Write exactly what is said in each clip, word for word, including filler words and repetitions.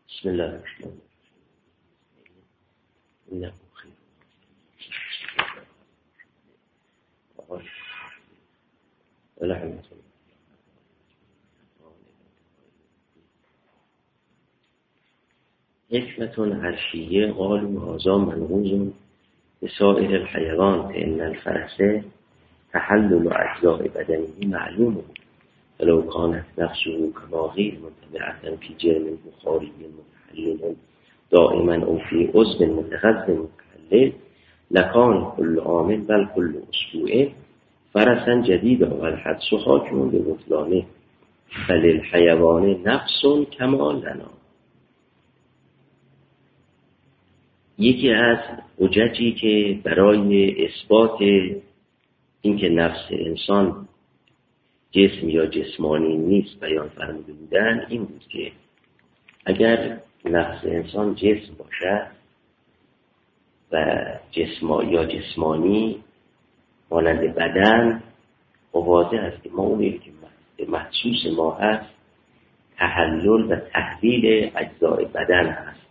بسم الله الرحمن الرحیم. حکمة عرشیه قالوا هذا منقوض بسائر الحیوان فإن الفرس تحلل اجزاء بدنه معلوم فلو كانت نفسه كباغي متبعة في جرم بخاري متحلل دائما او في عضو متغذ متحلل لكان كل عام بل كل اسبوع فرسا جديدا والحدث حاكم ببطلانه فللحيوان نفس كما لنا. یکی از حججی که برای اثبات اینکه نفس انسان جسم یا جسمانی نیست بیان فرموده بودن این بود که اگر نفس انسان جسم باشد و جسم یا جسمانی مانند بدن واضح است که ما اونی که محسوس ما هست تحلل و تحلیل اجزای بدن هست.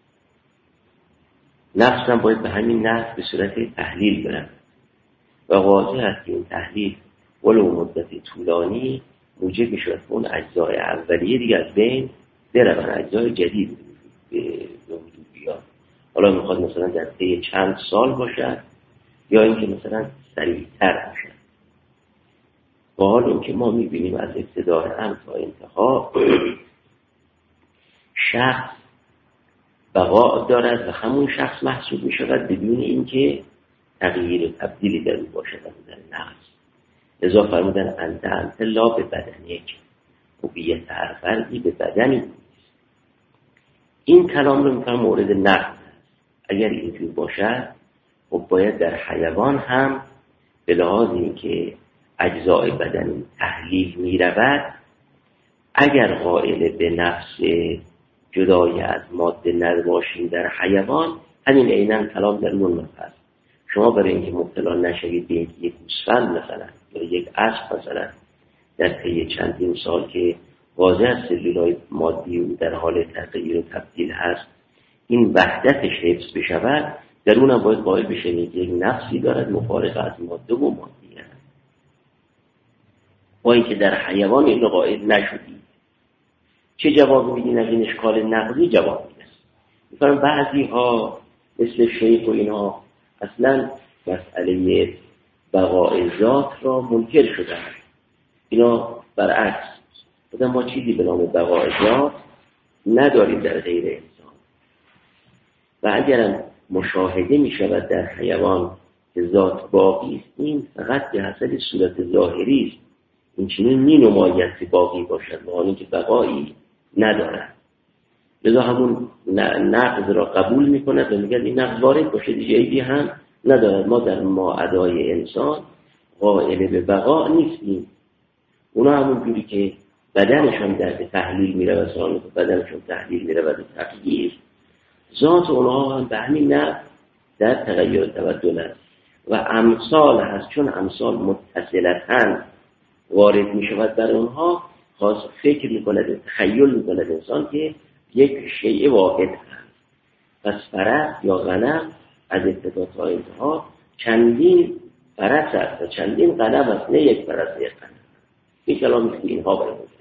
نفس هم باید به همین نفس به صورت تحلیل برن و واضح است که این تحلیل ولو مدت طولانی موجب میشود اون اجزای اولیه دیگه از بین برون، اجزای جدید به وجود بیاد. حالا میخواد مثلا در طی چند سال باشد یا اینکه مثلا سریعتر باشد. با حال اینکه ما میبینیم از ابتدای امر تا انتها شخص بقا دارد و همون شخص محسوب میشود بدون اینکه تغییر و تبدیلی در او باشد در نفس. لذا فرمودن انت انت لا به بدنیک هویت هر فردی به بدنی نیست. این کلام رو میکنم مورد نقد هست. اگر اینجور باشد خب باید در حیوان هم به لحاظ اینکه اجزای بدن تحلیل میرود اگر قائل به نفس جدای از ماده نباشیم در حیوان همین عیناً کلام در اون هست. شما برای اینکه مبتلا نشوید به یک گوسفند مثلا یا یک اسب مثلا در طی چندین سال که واضح است سلولای مادی او در حال تغییر و تبدیل هست این وحدتش حفظ بشود در اونم باید قائل بشین که یک نفسی دارد مفارق از ماده و مادی هست. با اینکه در حیوان این قائل نشدید چه جواب میدین از این اشکال نقضی؟ جواب میدن میفرم بعضی ها مثل شیخ و اینا اصلا مسئله بقای ذات را منکر شده هست. اینا برعکس بودن ما چیزی به نام بقای ذات نداریم در غیر انسان و اگرم مشاهده می شود در حیوان که ذات باقی است این فقط به حسب صورت ظاهری است. این چنین می نماید که باقی باشد و آنی که بقایی ندارد. لذا همون نقض را قبول می کند و میگه این نقض وارد باشه دیگه ایدی هم ندارد. ما در ماعدای انسان قائل به بقا نیستیم. اونا همون جوری که بدنشان در تحلیل می رود سانو که بدنشان تحلیل می رود و تغییر ذات اونها هم به همین نقض در تغییر تبدل است و امثال هست. چون امثال متصلتاً وارد می شود در اونها خاص فکر می کند تخیل می کند انسان که یک شیء واحد هست. پس فرس یا غنم از ابتدا تا انتها چندین فرس هست و چندین غنم هست نه یک فرس یک غنم. این کلامی که اینها باید بودن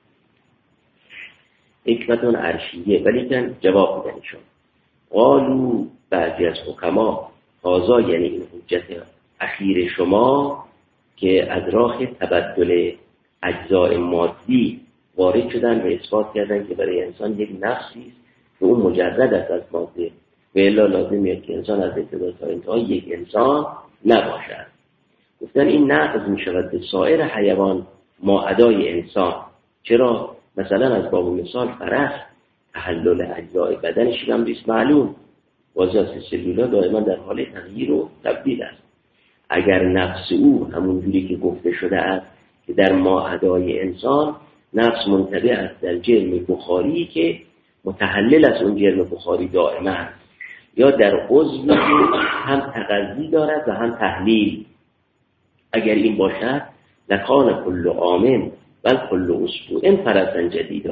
حکمتون عرشیه ولی کن جواب میدن شد. قالو بعضی از حکما هازا یعنی این حجت اخیر شما که از راه تبدل اجزای مادی وارد شدن و اثبات کردن که برای انسان یک نفسی است که اون مجرد است از ماده و الا لازمیه که انسان از ابتدا تا انتها یک انسان نباشد. گفتن این نقض می شود به سایر حیوان ماعدای انسان. چرا؟ مثلا از باب مثال فرس تحلل اجزای بدنش هم بیست معلوم واضح است سلولا دائما در حال تغییر و تبدیل است. اگر نفس او همون جوری که گفته شده است که در ماعدای انسان نفس منتبع است در جرم بخاری که متحلل از اون جرم بخاری دائما است یا در عضوی هم تغذی دارد و هم تحلیل. اگر این باشد لکان کل عام بل کل اسبوع فرسا جدیدا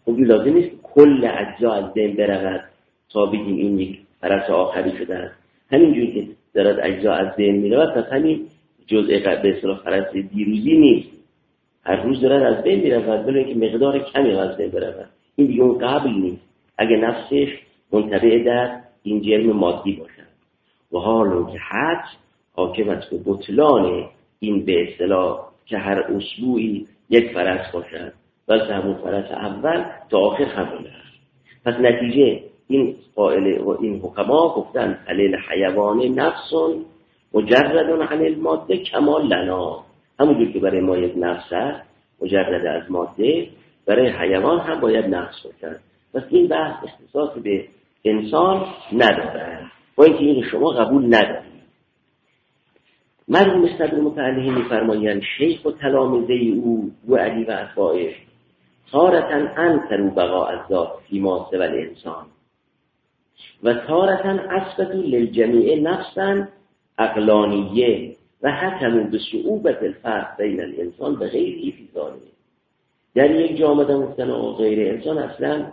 خب لازم نیست کل اجزا از بین برود تا بگیم این یک فرس آخری شده است. همینجوری که دارد اجزا از بین میرود پس همین جزء به اصطلاح فرس دیروزی نیست، هر روز دارد از بین میرود ولی اینکه مقدار کمی از بین برود. این دیگه اون قبل نیست اگه نفسش منطبع در این جرم مادی باشد. و حالا که حد حاکم است به بطلان این به اصطلاح که هر اسبوعی یک فرس باشد بلکه همون فرس اول تا آخر همونه است. پس نتیجه این قائل و این حکما گفتن علیل حیوان نفس مجرد عن الماده کمال لنا، همونجور که برای ما یک نفس است مجرد از ماده، برای حیوان هم باید نفس باشد. پس این بحث اختصاص به انسان نداره، با اینکه این شما قبول ندارید. مرحوم صدر متعلی می‌فرمایند شیخ و تلامذه او و علی و اتباعه تارةً انکروا بقاء الذات فیما سوى الانسان و تارةً اثبتوا للجمیع نفسا عقلانیه و حکموا بصعوبة الفرق بین الانسان و غیره فی ذلک. در یک جا آمدن گفتن آقا غیر انسان اصلا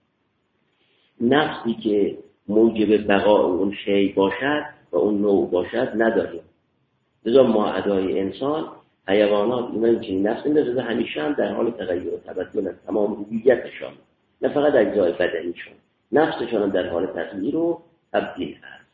نفسی که موجب بقاء اون شی باشد و اون نوع باشد نداریم. لذا ما ادای انسان حیوانات اینا که نفس نداره همیشه هم در حال تغییر و تبدل از تمام هویتشان، نه فقط اجزای بدنیشان، نفسشان هم در حال تغییر و تبدیل هست.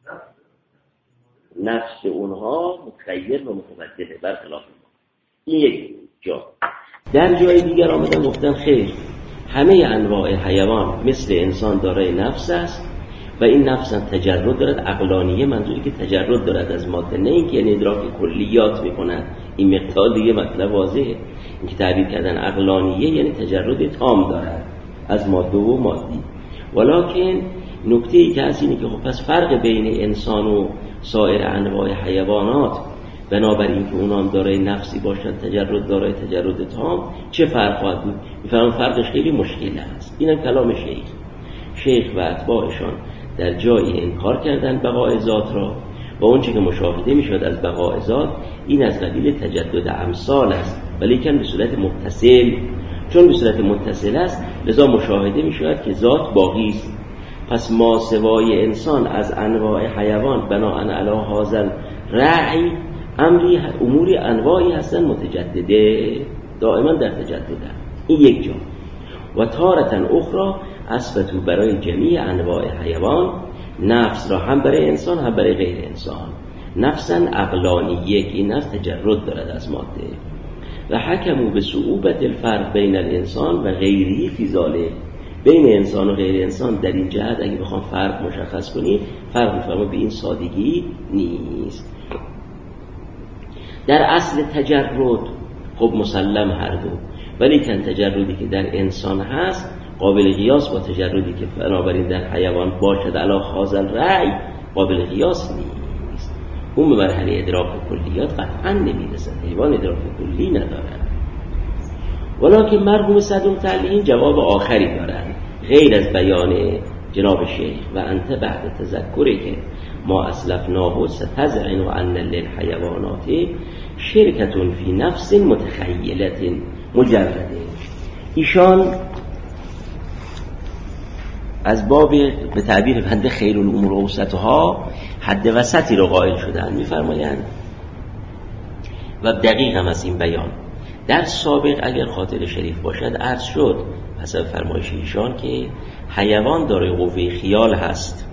نفس اونها متغیر و متبدله برخلاف ما. این یک جا. در جای دیگر آمدن گفتن خیر همه انواع حیوان مثل انسان دارای نفس است و این نفس هم تجرد دارد. عقلانیه منظوری که تجرد دارد از ماده، نه اینکه یعنی ادراک کلیات میکند. این مقدار دیگه مطلب واضحه. اینکه تعبیر کردن عقلانیه یعنی تجرد تام دارد از ماده و مادی. ولکن نکته ای که هست اینه که خب پس فرق بین انسان و سایر انواع حیوانات بنابراین که اونام دارای نفسی باشند تجرد دارای تجرد تام چه فرق خواهد بود؟ میفهمم فرقش خیلی مشکل است. اینم کلام شیخ. شیخ و اتباعشان در جایی انکار کردن بقاء ذات را و اون چه که مشاهده میشد از بقاء ذات این از قبیل تجدد امثال است ولیکن به صورت متصل. چون به صورت متصل است لذا مشاهده میشود که ذات باقی است. پس ما سوای انسان از انواع حیوان بناء علی هذا الرأی امری اموری انواعی هستن متجدده، دائما در تجدد. این یک جا. و تارةً اخرى اثبتوا برای جمیع انواع حیوان نفس را هم برای انسان هم برای غیر انسان نفسا عقلانیه که این نفس تجرد دارد از ماده و حکموا به صعوبة الفرق بین الانسان و غیره فی ذلک. بین انسان و غیر انسان در این جهت اگه بخوام فرق مشخص کنیم فرق می‌فرما به این سادگی نیست. در اصل تجرد خب مسلم هر دو، ولی کن تجردی که در انسان هست قابل قیاس با تجردی که بنابراین در حیوان باشد علی هذا الرأی قابل قیاس نیست. اون به مرحله ادراک کلیات قطعا نمیرسد، حیوان ادراک کلی ندارد. ولکن مرحوم صدر متعلی جواب آخری دارد غیر از بیان جناب شیخ و انت بعد تذکری که ما اسلفناه ستزعن و ان للحیوانات شرکتون فی نفس متخیلت مجرده. ایشان از باب به تعبیر بنده خیر الامور اوسطها حد وسطی رو قائل شدن. میفرمایند و دقیق هم از این بیان در سابق اگر خاطر شریف باشد عرض شد حسب فرمایش ایشان که حیوان دارای قوه خیال هست،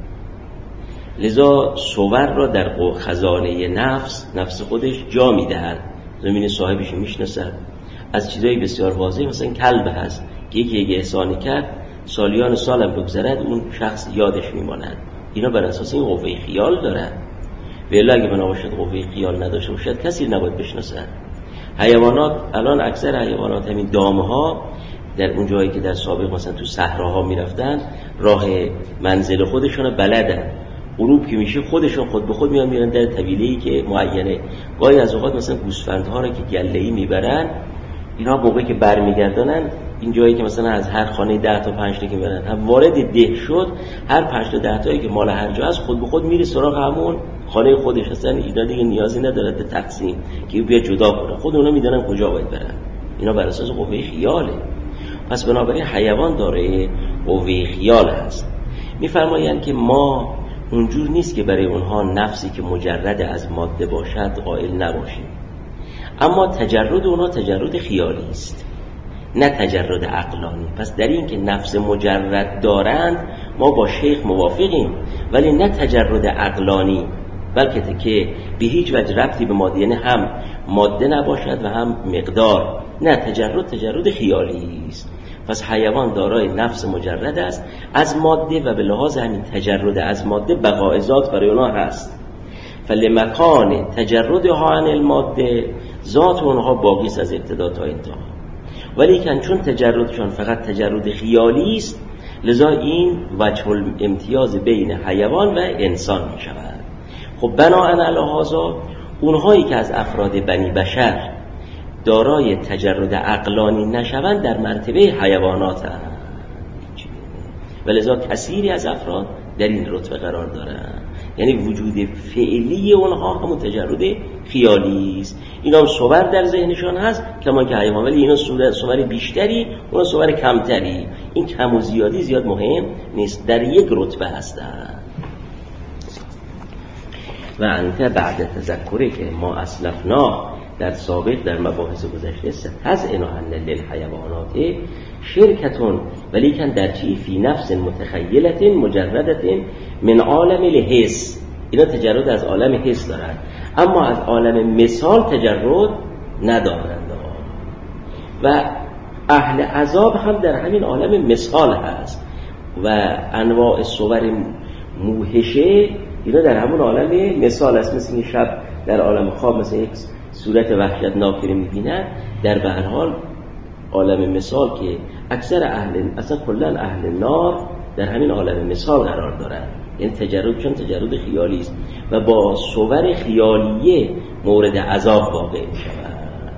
لذا صور را در خزانه نفس نفس خودش جا میدهد، زمین صاحبش میشناسد. از چیزایی بسیار واضح مثلا کلب هست که یکی یک احسانی کرد سالیان سالم بگذرد اون شخص یادش میماند. اینا بر اساس این قوه خیال دارن. ولی اگه بنا باشد قوه خیال نداشته باشد کسی نباید بشناسد. حیوانات الان اکثر حیوانات همین دامه ها در اون جایی که در سابق مثلا تو صحراها میرفتن راه منزل خودشون بلدن، غروب که میشه خودشون خود به خود میان میرن در طویله‌ای که معینه. گاهی از اوقات مثلا گوسفندها رو که گله‌ای میبرن اینا موقعی که برمیگردانن این جایی که مثلا از هر خانه ده تا پنج تا که برن هم وارد ده شد، هر پنج تا ده تایی که مال هر جا است خود به خود میره سراغ همون خانه خودش. اصلا اینا دیگه نیازی نداره به تقسیم که بیا جدا کنه، خود اونا میدونن کجا باید برن. اینا بر اساس قوه خیاله. پس بنابراین حیوان دارای قوه خیال هست. میفرمایند که ما اونجور نیست که برای اونها نفسی که مجرد از ماده باشد قائل نباشیم، اما تجرد اونها تجرد خیالی است نه تجرد عقلانی. پس در این که نفس مجرد دارند ما با شیخ موافقیم، ولی نه تجرد عقلانی، بلکه که به هیچ وجه ربطی به ماده، یعنی هم ماده نباشد و هم مقدار، نه تجرد تجرد خیالی است. پس حیوان دارای نفس مجرد است از ماده و به لحاظ همین تجرد از ماده بقای ذات برای اونها هست. فلمکان تجردها عن الماده، ذات اونها باقی است از ابتدا تا انتها، ولی کن چون تجردشان فقط تجرد خیالی است، لذا این وجه الامتیاز بین حیوان و انسان می شود. خب بناهن علی هذا اونهایی که از افراد بنی بشر دارای تجرد عقلانی نشوند در مرتبه حیوانات هستند، ولذا کثیری از افراد در این رتبه قرار دارند. یعنی وجود فعلی اونها همون تجرد خیالی است. اینا هم صور در ذهنشان هست کما که حیوان، ولی اینا صور بیشتری، اونا صور کمتری. این کم و زیادی زیاد مهم نیست، در یک رتبه هستند. و انت بعد تذکره که ما اسلفنا در سابق در مباحث گذشته ستزئن للحیوانات شرکتون ولیکن در چی فی نفس متخیلت مجردت من عالم الحس، اینا تجرد از عالم حس دارند، اما از عالم مثال تجرد ندارند. و اهل عذاب هم در همین عالم مثال هست و انواع صور موحشه اینا در همون عالم مثال هست. مثل این شب در عالم خواب مثل یک صورت وحشتناکی رو می‌بینن، در به هر حال عالم مثال که اکثر اهل اصلا کلا اهل نار در همین عالم مثال قرار دارن، یعنی تجرد چون تجرد خیالی است و با صور خیالیه مورد عذاب واقع می‌شود.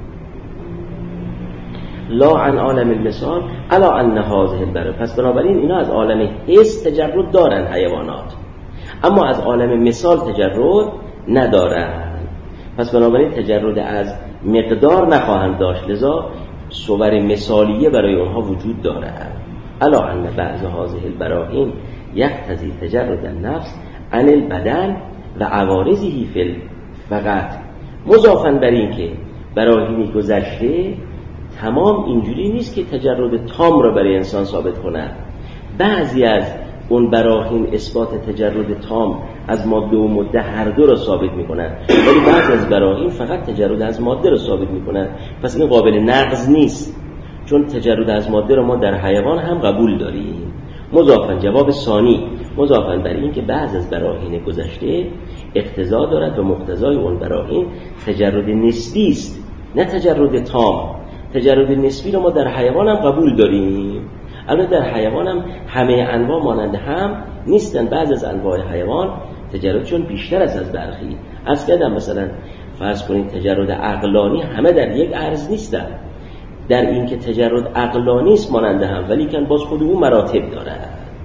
لا عن عالم المثال الا ان هذه البر، پس بنابراین اینا از عالم حس تجرد دارن حیوانات، اما از عالم مثال تجرد ندارن. پس بنابراین تجرد از مقدار نخواهند داشت، لذا صور مثالیه برای اونها وجود دارد. الا ان بعض هذه البراهین یقتضی تجرد النفس عن البدن و عوارضه فی فقط، مضافاً بر این که براهینی گذشته تمام اینجوری نیست که تجرد تام را برای انسان ثابت کند. بعضی از اون براهین اثبات تجرد تام از ماده و ماده هر دو را ثابت می‌کنند، ولی بعضی از براهین فقط تجرد از ماده را ثابت می‌کنند. پس این قابل نقض نیست، چون تجرد از ماده را ما در حیوان هم قبول داریم. مضافاً جواب ثانی، مضافاً بر این که بعض از براهین گذشته اقتضا دارد و مقتضای اون براهین تجرد نسبی است نه تجرد تام. تجرد نسبی را ما در حیوان هم قبول داریم، البته در حیوان هم همه انواع مانند هم نیستن. بعض از انواع حیوان تجردشون بیشتر است از برخی. از کردم مثلا فرض کنید تجرد عقلانی همه در یک عرض نیستن، در این که تجرد عقلانی است مانند هم، ولی کن باز خود اون مراتب داره.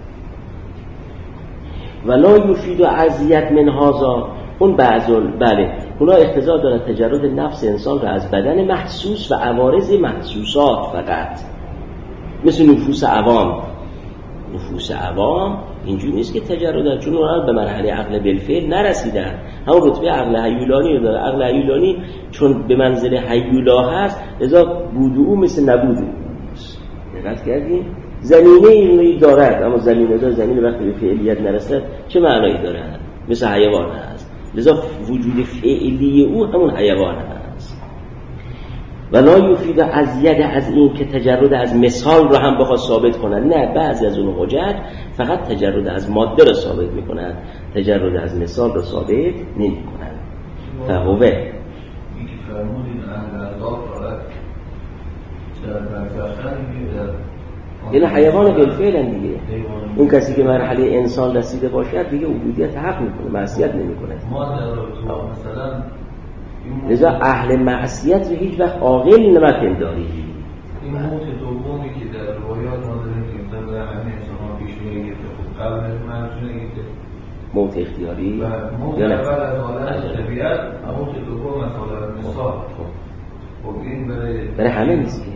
ولا یفید و عذیت من هذا، اون بعضل بله اونا اقتضا داره تجرد نفس انسان را از بدن محسوس و عوارض محسوسات فقط، مثل نفوس عوام. نفوس عوام اینجوری نیست که تجرد داره، چون اونها به مرحله عقل بالفعل نرسیدن، همون رتبه عقل هیولانی رو داره. عقل هیولانی چون به منزله هیولا هست، لذا بود او مثل نبود او. دقت کردین؟ زمینه اینو دارد، اما زمینه دار زمینه وقتی به فعلیت نرسد چه معنایی داره؟ مثل حیوان هست، لذا وجود فعلی او همون حیوان هست. ولا یفید از ید از این که تجرد از مثال رو هم بخواد ثابت کنند، نه، بعضی از اون حجج فقط تجرد از ماده رو ثابت میکنند، تجرد از مثال رو ثابت نمیکنند. فهوه این که فرمودین اهل عذاب دارد در برزخن میگه یعنی حیوان بالفعل دیگه. اون کسی که مرحله انسان رسیده باشد دیگه عبودیت حق میکنه، معصیت نمیکنه. ما در تو مثلا لذا اهل معصیت رو هیچ وقت عاقل نمیپنداری. این موت دومی که در روایات ما داریم که در همه انسان‌ها پیش میاد که قبل منظور اینکه موت اختیاری و موت اول از حالت طبیعت، موت دوم از حالت مثال. خب این برای برای همه نیست که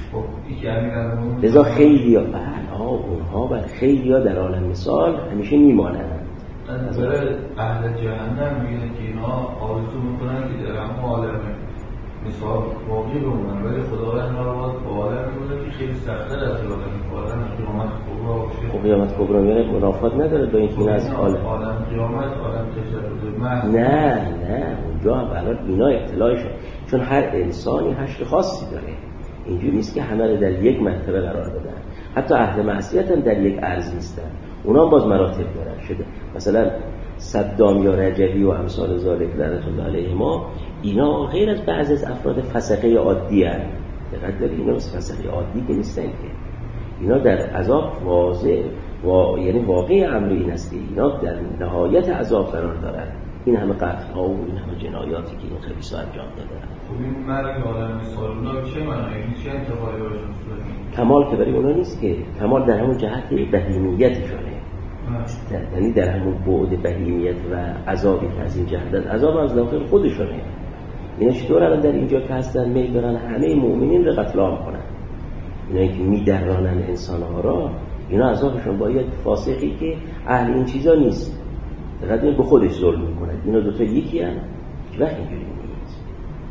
لذا خیلی ها ها اونها و خیلی ها در عالم مثال همیشه میمانند. از نظر اهل جهنم میگن که اینا آرزو میکنن که در همه عالم مثال واقعی بمونن، ولی خداوند را با عالم میگه که خیلی سخت‌تر از عالم قیامت کبرا باشه. قیامت کبرا میگه منافات نداره با اینکه این از عالم عالم قیامت عالم تجربه محض. نه نه اونجا اول اینا اطلاعشون، چون هر انسانی حشر خاصی داره، اینجوری نیست که همه رو در یک مرتبه قرار بدن. حتی اهل معصیت هم در یک عرض نیستن، اونا هم باز مراتب دارن شده. مثلا صدام یا رجبی و امثال ذالک لعنت الله علیهما، اینا غیر از بعضی از افراد فسقه عادی هستند. دقت دارید اینا مثل فسقه عادی که نیستن، که اینا در عذاب واضح و یعنی واقعی امر این است که اینا در نهایت عذاب قرار دارن. این همه قتل ها و این همه جنایاتی که این خبیثا انجام دادن. خب این مرگ عالم مثال اونا چه معنی؟ چه انتقالی باشون؟ کمال که برای اونا نیست، که کمال در همون جهت بهیمیتشونه، یعنی در همون بعد بهیمیت و عذابی که از این جهت عذاب از داخل خودشونه. اینا چطور الان در اینجا که هستن میل دارن همه مؤمنین رو قتل عام کنن، اینا که میدرانن انسانها را، اینا عذابشون باید فاسقی که اهل این چیزا نیست قدر به خودش ظلم میکنه. اینا دوتا یکی هم که وقت اینجوری نیست.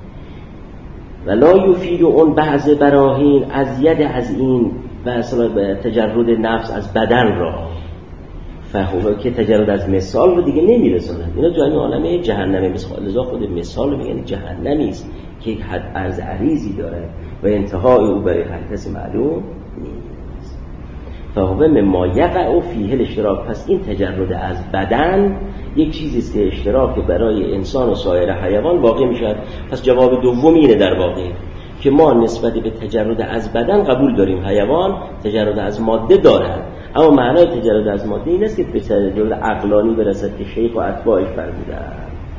و لا یفید اون بعض براهین از ید از این و اصلا به تجرد نفس از بدن را فهمه که تجرد از مثال رو دیگه نمیرسونن. اینا جایی عالم جهنم مثال، لذا خود مثال رو میگن جهنمی است که یک حد عرض عریضی داره و انتهای او برای هر کسی معلوم نیست. فهمه مما یقع فیه الاشتراک، پس این تجرد از بدن یک چیزی است که اشتراک برای انسان و سایر حیوان واقع میشه. پس جواب دومی اینه در واقع که ما نسبت به تجرد از بدن قبول داریم، حیوان تجرد از ماده دارند، اما معنای تجرد از ماده این است که به تجرد عقلانی برسد که شیخ و اتباعش فرمودند.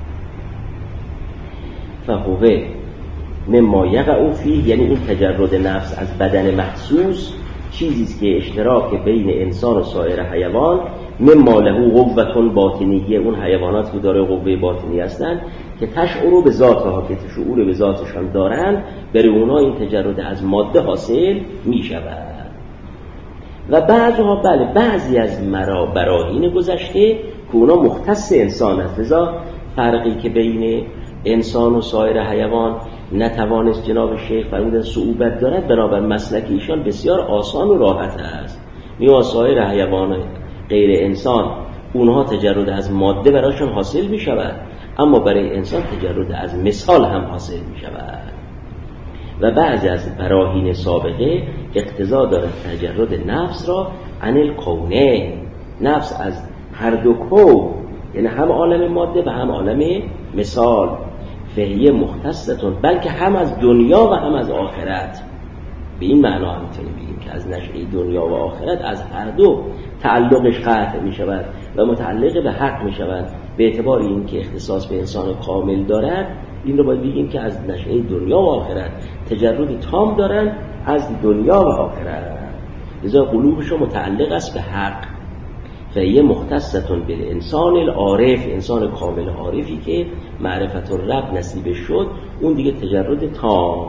فهوه مما یقع فیه، یعنی این تجرد نفس از بدن محسوس چیزی است که اشتراک بین انسان و سایر حیوان، مما له قوة باطنیه، اون حیوانات که داره قوه باطنی هستند که تشعر به ذاتها، که شعور به ذاتشان دارند، برای اونا این تجرد از ماده حاصل می شود. و بعضها بله بعضی از مرا براهین گذشته که اونا مختص انسان است، لذا فرقی که بین انسان و سایر حیوان نتوانست جناب شیخ فرمودن صعوبت دارد، بنابر مسلک ایشان بسیار آسان و راحت است. میوا سایر حیوان غیر انسان اونها تجرد از ماده برایشان حاصل می شود، اما برای انسان تجرد از مثال هم حاصل می شود. و بعضی از براهین سابقه اقتضا دارد تجرد نفس را عن الکونه، نفس از هر دو کون، یعنی هم عالم ماده و هم عالم مثال، فهیه مختصتون، بلکه هم از دنیا و هم از آخرت. به این معنا هم میتونیم بگیم که از نشأه دنیا و آخرت از هر دو تعلقش قطع می شود و متعلق به حق می شود. به اعتبار این که اختصاص به انسان کامل دارد، این رو باید بگیم که از نشأه دنیا و آخرت تجرد تام دارن از دنیا و آخرت، لذا قلوبش متعلق است به حق. فهیه مختصتون به انسان العارف، انسان کامل عارفی که معرفت الرب نصیبش شد، اون دیگه تجرد تام.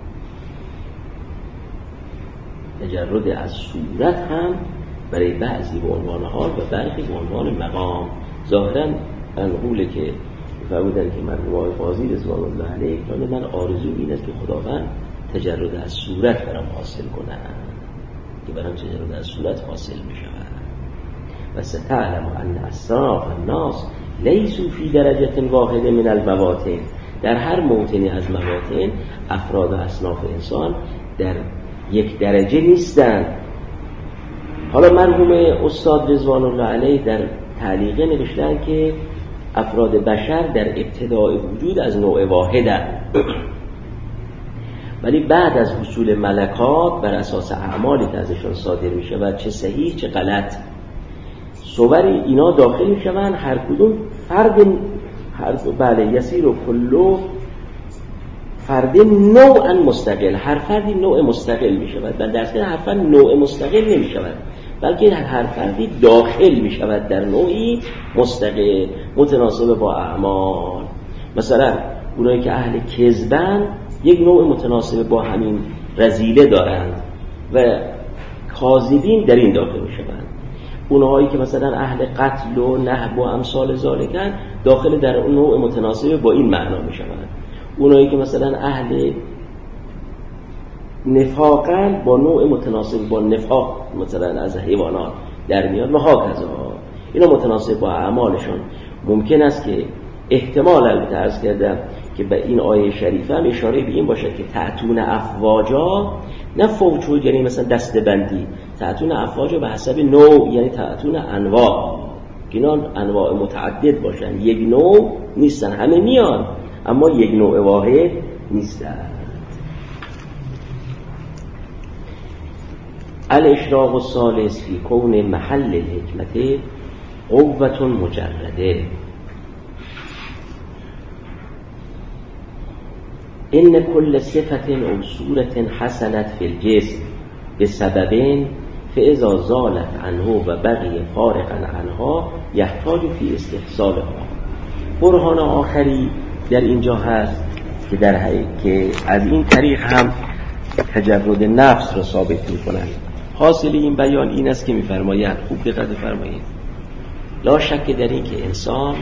تجرد از صورت هم برای بعضی به عنوان حال و برخی به عنوان مقام. ظاهراً منقوله که فرمودن که مرحوم آقای قاضی رضوان الله علیه که من آرزو این است که خداوند تجرد از صورت برام حاصل کنه، که برام تجرد از صورت حاصل بشه. و ستعلم ان اصناف الناس لیسوا فی درجه واحده من المواطن، در هر موطنی از مواطن افراد و اصناف انسان در یک درجه نیستند. حالا مرحوم استاد رضوان الله علیه در تعلیقه نوشتن که افراد بشر در ابتدای وجود از نوع واحدند، ولی بعد از حصول ملکات بر اساس اعمالی که ازشان صادر می شود، چه صحیح چه غلط، صور اینا داخل می شوند. هر کدوم فرد هر بله یسیر و کلو فرد نوعا مستقل، هر فردی نوع مستقل می شود، و در هر فرد نوع مستقل نمی شود، بلکه هر فردی داخل می شود در نوعی مستقل متناسب با اعمال. مثلا اونایی که اهل کذبن یک نوع متناسب با همین رذیله دارند و کاذبین در این داخل میشوند. اونهایی که مثلا اهل قتل و نهب و امثال ذالکن داخل در اون نوع متناسب با این معنا میشوند. اونهایی که مثلا اهل نفاقن با نوع متناسب با نفاق مثلا از حیوانات در میاد و هاکذا. اینا متناسب با اعمالشون. ممکن است که احتمال البته عرض کردم که به این آیه شریفه هم اشاره به این باشد که تأتون افواجا، نه فوج یعنی مثلا دسته بندی، تأتون افواجا به حسب نوع، یعنی تأتون انواع، اینا انواع متعدد باشن، یک نوع نیستن، همه میان اما یک نوع واحد نیستن. الاشراق الثالث فی کون محل الحکمت قوة مجرده. ان كل صفة او صورة حصلت في الجسم بسبب فاذا زالت عنه و بقي فارقا عنها يحتاج في استحصالها. برهان آخری در اینجا هست که در که از این طریق هم تجرد نفس را ثابت می‌کنند. حاصل این بیان این است که می‌فرمایند، خوب دقت فرمایید، لا شک در این که انسان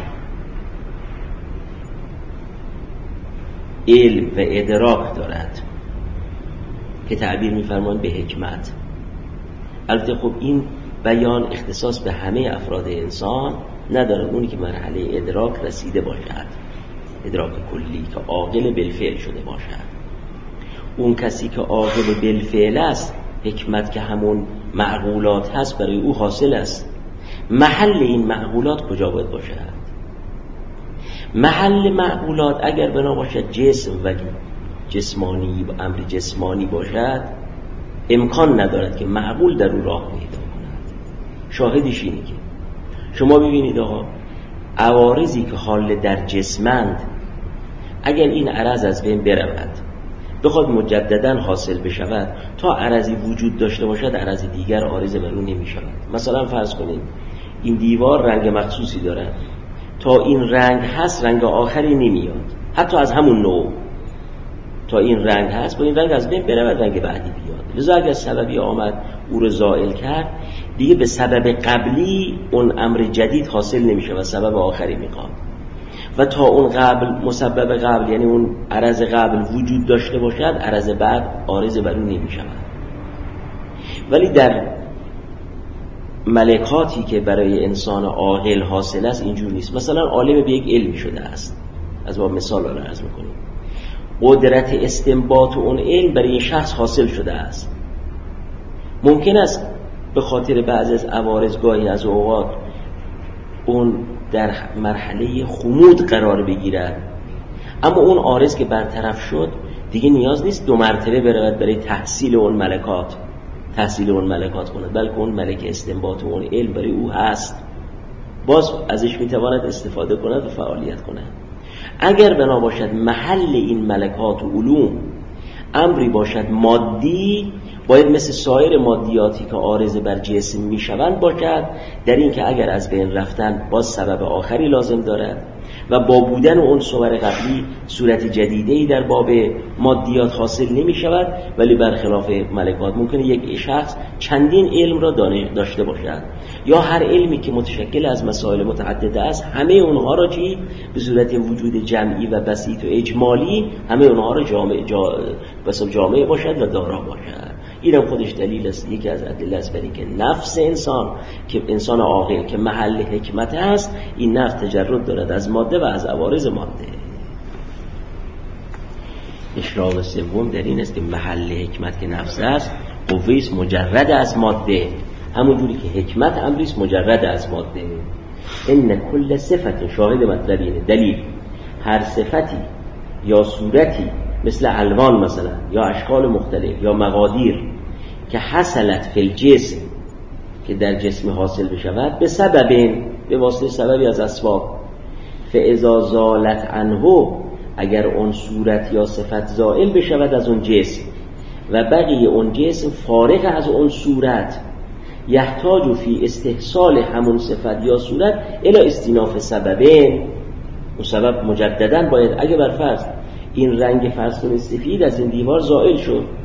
علم و ادراک دارد که تعبیر می‌فرمایند به حکمت. البته خب این بیان اختصاص به همه افراد انسان نداره، اونی که مرحله ادراک رسیده باشد، ادراک کلی که عاقل بالفعل شده باشد. اون کسی که عاقل بالفعل است، حکمت که همون معقولات هست برای او حاصل است. محل این معقولات کجا باید باشد؟ محل معقولات اگر بنا باشد جسم و جسمانی و امر جسمانی باشد، امکان ندارد که معقول در او راه پیدا کند. شاهدش اینه که شما ببینید آقا، عوارضی که حال در جسمند، اگر این عرض از بین برود بخواد مجددا حاصل بشود، تا عرضی وجود داشته باشد عرض دیگر عارض بر اون نمی شود. مثلا فرض کنید این دیوار رنگ مخصوصی دارد، تا این رنگ هست رنگ آخری نمیاد، حتی از همون نوع. تا این رنگ هست با این رنگ از بین برود رنگ بعدی بیاد. لذا اگر سببی آمد او رو زائل کرد، دیگه به سبب قبلی اون امر جدید حاصل نمیشه و سبب آخری میخواد. و تا اون قبل مسبب قبل، یعنی اون عرض قبل وجود داشته باشد، عرض بعد عارض بر اون نمیشه. ولی در ملکاتی که برای انسان عاقل حاصل است اینجور نیست. مثلا عالم به یک علمی شده است، از ما مثال رو عرض میکنیم، قدرت استنباط اون علم برای این شخص حاصل شده است. ممکن است به خاطر بعضی از عوارض گاهی از اوقات اون در مرحله خمود قرار بگیرد، اما اون عارض که برطرف شد دیگه نیاز نیست دو مرتبه برود برای تحصیل اون ملکات تحصیل اون ملکات کند، بلکه اون ملک استنباط و اون علم برای او هست، باز ازش میتواند استفاده کند و فعالیت کند. اگر بنا باشد محل این ملکات و علوم امری باشد مادی، باید مثل سایر مادیاتی که عارض بر جسم میشوند باشد، در این که اگر از بین رفتن باز سبب آخری لازم دارد و با بودن اون صور قبلی صورت جدیده‌ای در باب مادیات حاصل نمی شود. ولی برخلاف ملکات ممکنه یک شخص چندین علم را داشته باشد، یا هر علمی که متشکل از مسائل متعدده است همه اونها را چی به صورت وجود جمعی و بسیط و اجمالی همه اونها را جامع جا بسیار جامع باشد و دارا باشد. اینم خودش دلیل است، یکی از ادله است برای که نفس انسان که انسان عاقل که محل حکمت است، این نفس تجرد دارد از ماده و از عوارض ماده. اشراق سوم در این است که محل حکمت که نفس است، قوه است مجرد از ماده، همون جوری که حکمت امری است مجرد از ماده. ان کل صفت، شاهد مطلب اینه، دلیل، هر صفتی یا صورتی مثل الوان مثلا یا اشکال مختلف یا مقادیر که حصلت فی الجسم، که در جسم حاصل بشود، به سبب، به واسطه سببی از اسباب، فاذا زالت عنه، اگر اون صورت یا صفت زائل بشود از اون جسم و بقیه اون جسم فارغ از اون صورت، یحتاج فی استحصال همون صفت یا صورت الی استیناف سببین، اون سبب مجددا باید، اگه بر فرض این رنگ فرض کنید سفید از این دیوار زائل شد،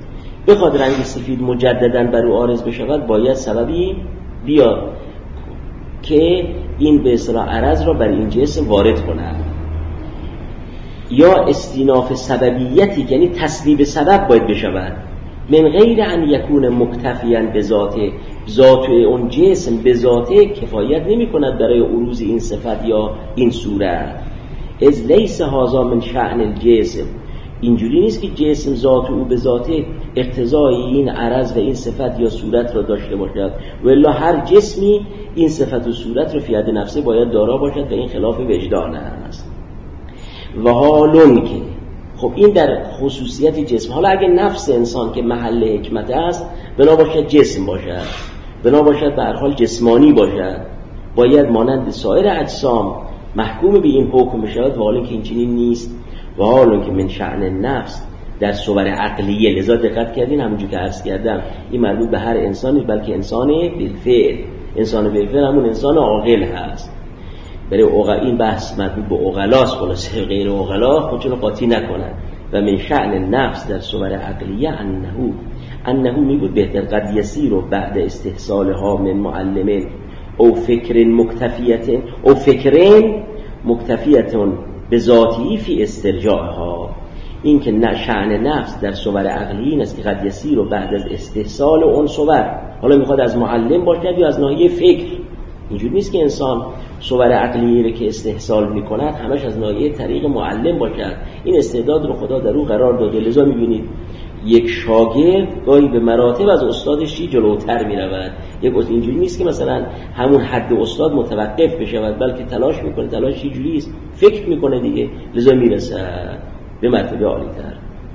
بخواد رنگ سفید مجدداً بر او عارض بشود باید سببی بیاد که این به اصطلاح عرض را بر این جسم وارد کند. یا استیناف سببیتی یعنی تسبیب سبب باید بشود، من غیر ان یکون مکتفیاً به ذاته، ذات اون جسم به ذاته کفایت نمی کند برای عروض این صفت یا این صورت. از لیس هذا من شأن الجسم، اینجوری نیست که جسم ذات او به ذاته اقتضای این عرض و این صفت یا صورت را داشته باشد، والا هر جسمی این صفت و صورت را فی حد نفسه باید دارا باشد و این خلاف وجدان است. و حالون که خب این در خصوصیت جسم. حالا اگه نفس انسان که محل حکمت است بنا باشد جسم باشد، بنا باشد به هر حال جسمانی باشد، باید مانند سایر اجسام محکوم به این حکم بشود، و حالا که این چنین نیست. و حالا که من شأن نفس در صور عقلیه، لذا دقت کردین همونجور که عرض کردم این مربوط به هر انسانی بلکه انسان بالفعل، انسان بالفعل همون انسان عاقل هست. برای عقل این بحث مربوط به عقلاست، خلاصه غیر عقلا خودشون قاطی نکنن. و من شأن نفس در صور عقلیه انه انه میگه بهتر قد یسیر و بعد استحصالها من معلم او فکر مکتفیت او فکرین مکتفیتون به ذاتی فی استرجاعها. این که شأن نفس در صور عقلی این است که قد یسیر و بعد از استحصال اون صور، حالا میخواد از معلم باشد یا از ناحیه فکر. اینجور نیست که انسان صور عقلی رو که استحصال میکند همش از ناحیه طریق معلم باشد. این استعداد رو خدا در او قرار داده، لذا میبینید یک شاگرد گاهی به مراتب از استادش جلوتر میرود. یک استاد اینجوری نیست که مثلا همون حد استاد متوقف بشود، بلکه تلاش میکنه، تلاش چه جوری است، فکر میکنه دیگه، لذا میرسه به مرتبه عالی‌تر.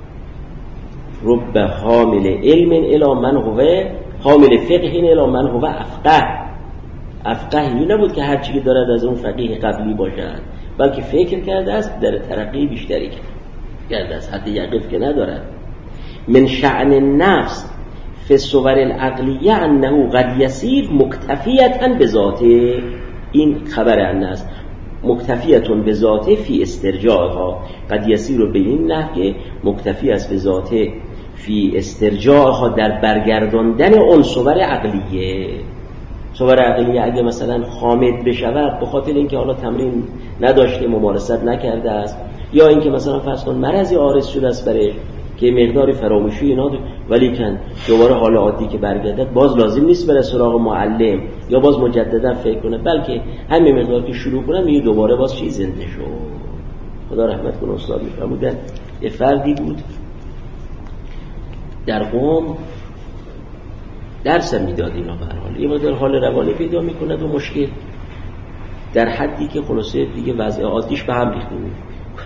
رب حامل علم الی من هو حامل فقه الی من هو افقه. افقه این نبود که هر چی که دارد از اون فقیه قبلی باشد، بلکه فکر کرده است در ترقی بیشتری کرده است، حتی یقف که ندارد. من شأن النفس فی الصور العقلیه انه قد یسیر مکتفیتا به ذاته. این خبر الناس مکتفیتون به ذاته فی استرجاعها، قد یسیر به این نحو که مکتفی است به ذاته فی استرجاعها در برگرداندن اون صور عقلیه. صور عقلیه اگه مثلا خامد بشود به خاطر اینکه حالا تمرین نداشته، ممارست نکرده است، یا اینکه مثلا فرض کن مرضی عارض شده است برای که مقداری فراموشی اینا، ولی کن دوباره حال عادی که برگردد باز لازم نیست بره سراغ معلم یا باز مجددا فکر کنه، بلکه همین مقدار که شروع کنه میگه دوباره باز چی زنده شد. خدا رحمت کنه استاد میفرمودن یه فردی بود در قم درس میداد اینا، به هر حال یه مقدار حال روانی پیدا میکنه و مشکل در حدی که خلاصه دیگه وضع عادیش به هم ریخته بود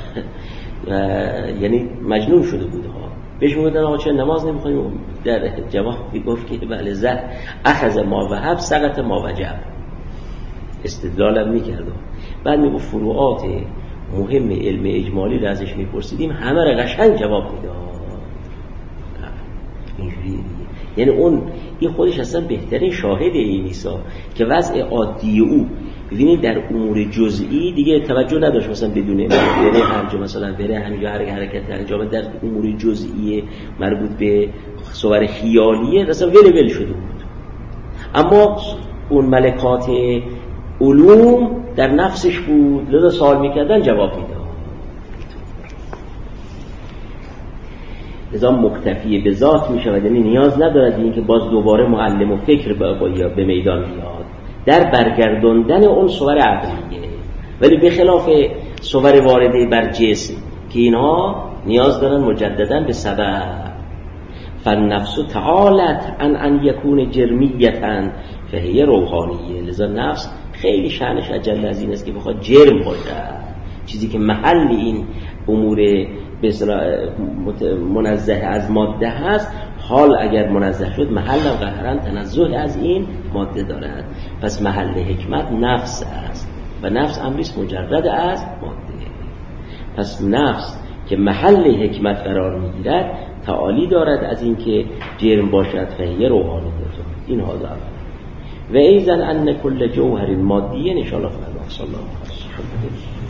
یعنی مجنون شده بود ها. بهش میگفتن آقا چه نماز نمیخونیم؟ در جواب میگفت که بله زد اخذ ما وهب سقط ما وجب. استدلالم میکرد. بعد میگفت فروعات مهم علم اجمالی رو ازش میپرسیدیم همه رو قشنگ جواب میداد. اینجوری یعنی اون این خودش اصلا بهترین شاهد این نیسا که وضع عادی او ببینید در امور جزئی دیگه توجه نداشت، مثلا بدون بره هر جا مثلا بره همینجا هر حرکت انجام، در امور جزئی مربوط به صور خیالیه اصلا ول ول شده بود. اما اون ملکات علوم در نفسش بود، لذا سوال میکردن جواب میداد. لذا مکتفی به ذات میشود، یعنی نیاز ندارد این که باز دوباره معلم و فکر به میدان میاد در برگرداندن اون صور عقلیه. ولی به خلاف صور وارده بر جسم که اینها نیاز دارن مجددا به سبب. فالنفس تعالت ان ان یکون جرمیتن فهی روحانیه. لذا نفس خیلی شأنش اجل از این است که بخواد جرم باشد، چیزی که محل این امور به اصطلاح منزه از ماده هست، حال اگر منزه شد محل قهرن تنزه از این ماده دارد. پس محل حکمت نفس است و نفس امریست مجرد از ماده. پس نفس که محل حکمت قرار میگیرد تعالی دارد از این که جرم باشد، فهیه روحانیت. این حاضر و ایزن ان کل جوهر مادیه ان شاء الله. صلی الله علیه و سلم.